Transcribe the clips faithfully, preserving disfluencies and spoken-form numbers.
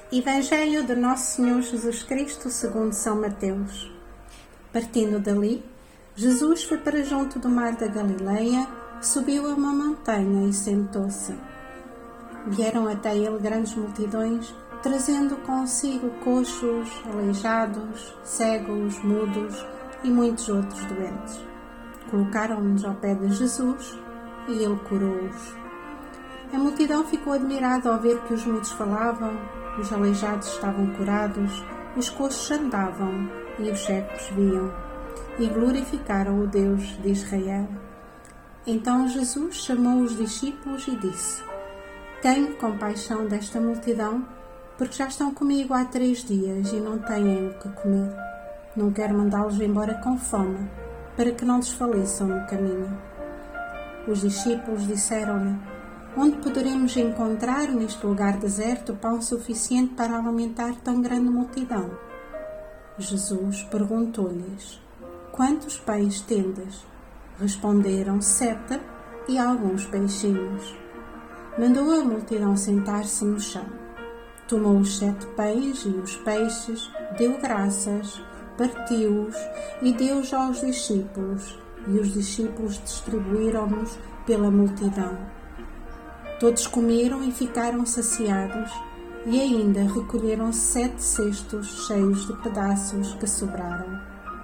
Evangelho de Nosso Senhor Jesus Cristo segundo São Mateus. Partindo dali, Jesus foi para junto do mar da Galileia, subiu a uma montanha e sentou-se. Vieram até ele grandes multidões, trazendo consigo coxos, aleijados, cegos, mudos e muitos outros doentes. Colocaram-nos ao pé de Jesus e ele curou-os. A multidão ficou admirada ao ver que os mudos falavam, os aleijados estavam curados, os coxos andavam e os cegos viam, e glorificaram o Deus de Israel. Então Jesus chamou os discípulos e disse: Tenho compaixão desta multidão, porque já estão comigo há três dias e não têm o que comer. Não quero mandá-los embora com fome, para que não desfaleçam no caminho. Os discípulos disseram-lhe: Onde poderemos encontrar neste lugar deserto pão suficiente para alimentar tão grande multidão? Jesus perguntou-lhes: Quantos pães tendes? Responderam: Sete e alguns peixinhos. Mandou a multidão sentar-se no chão. Tomou os sete pães e os peixes, deu graças, partiu-os e deu-os aos discípulos, e os discípulos distribuíram-nos pela multidão. Todos comeram e ficaram saciados, e ainda recolheram sete cestos cheios de pedaços que sobraram.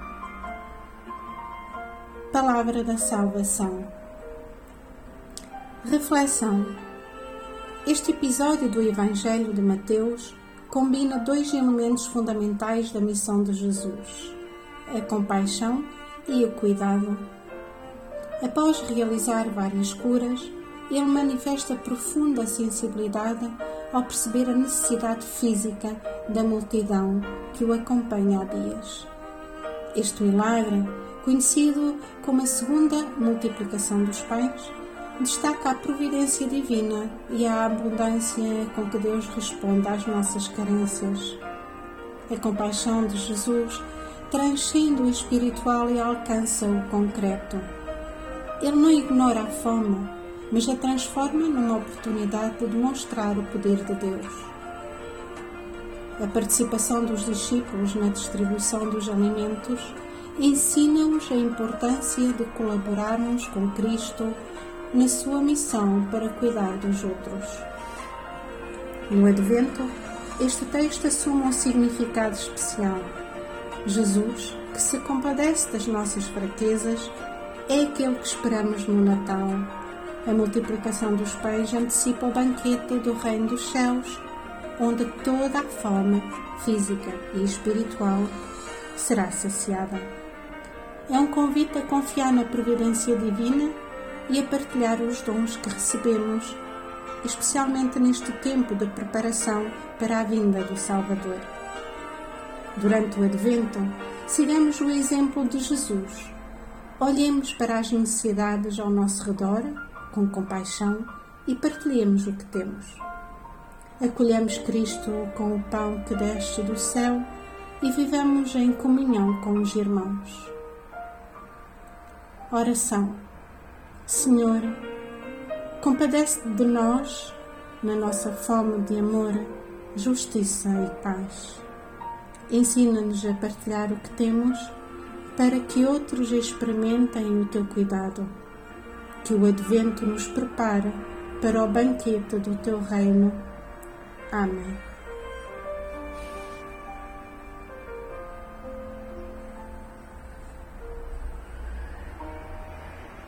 Palavra da salvação. Reflexão. Este episódio do Evangelho de Mateus combina dois elementos fundamentais da missão de Jesus: a compaixão e o cuidado. Após realizar várias curas, ele manifesta profunda sensibilidade ao perceber a necessidade física da multidão que o acompanha há dias. Este milagre, conhecido como a segunda multiplicação dos pães, destaca a providência divina e a abundância com que Deus responde às nossas carências. A compaixão de Jesus transcende o espiritual e alcança o concreto. Ele não ignora a fome, mas a transforma numa oportunidade de demonstrar o poder de Deus. A participação dos discípulos na distribuição dos alimentos ensina-os a importância de colaborarmos com Cristo na sua missão para cuidar dos outros. No Advento, este texto assume um significado especial. Jesus, que se compadece das nossas fraquezas, é aquele que esperamos no Natal. A multiplicação dos pães antecipa o banquete do Reino dos Céus, onde toda a fome, física e espiritual, será saciada. É um convite a confiar na providência divina e a partilhar os dons que recebemos, especialmente neste tempo de preparação para a vinda do Salvador. Durante o Advento, sigamos o exemplo de Jesus. Olhemos para as necessidades ao nosso redor, com compaixão, e partilhemos o que temos. Acolhemos Cristo com o pão que desce do céu e vivamos em comunhão com os irmãos. Oração. Senhor, compadece de nós, na nossa fome de amor, justiça e paz. Ensina-nos a partilhar o que temos, para que outros experimentem o Teu cuidado. Que o Advento nos prepare para o banquete do Teu reino. Amém.